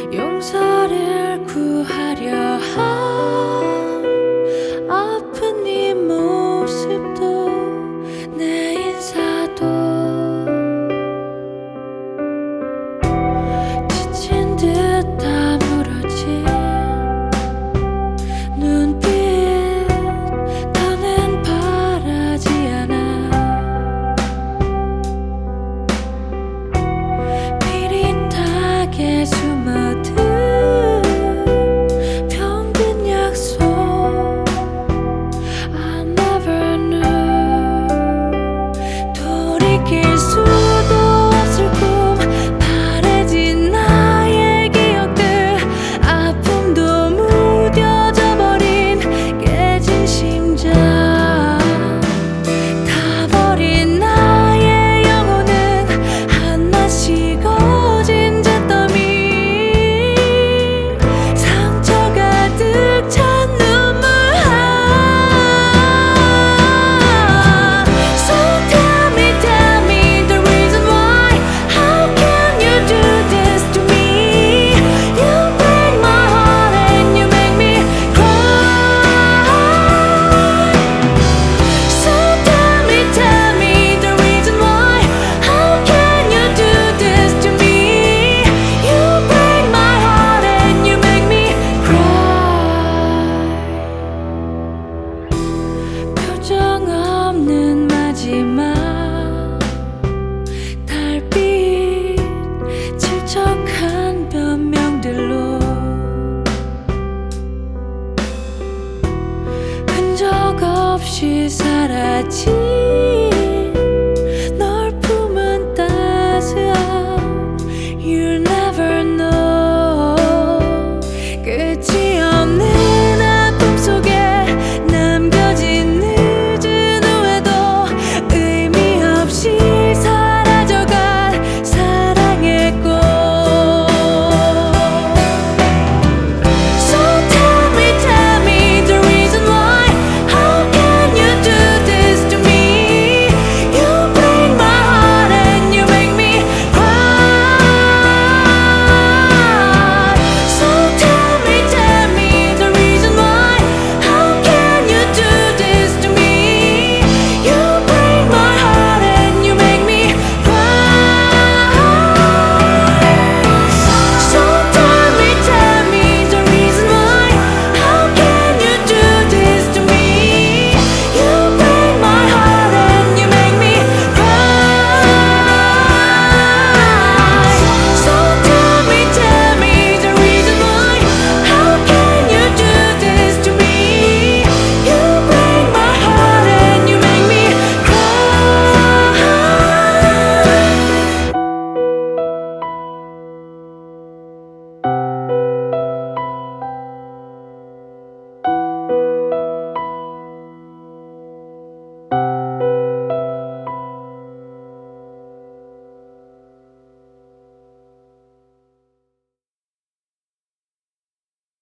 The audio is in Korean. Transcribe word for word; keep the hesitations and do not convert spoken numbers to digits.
용서를 구하려 한 아픈 네 모습도 내 인사도 지친 듯 다물어진 눈빛 더는 바라지 않아 비릿하게 숨어든 병든 약속 I never knew 돌이킬 수도 없을 꿈 바래진 나의 기억들 아픔도 무뎌져 버린 깨진 심장 다 버린 나의 영혼은 하나씩 어진 잿더미 상처 가득 찬 눈물 So tell me, tell me the reason why How can you do this to me? You break my heart and you make me cry So tell me, tell me the reason why How can you do this to me? You break my heart and you make me cry 표정 없는 마지막 달빛 질척한 변명들로 흔적 없이 사라진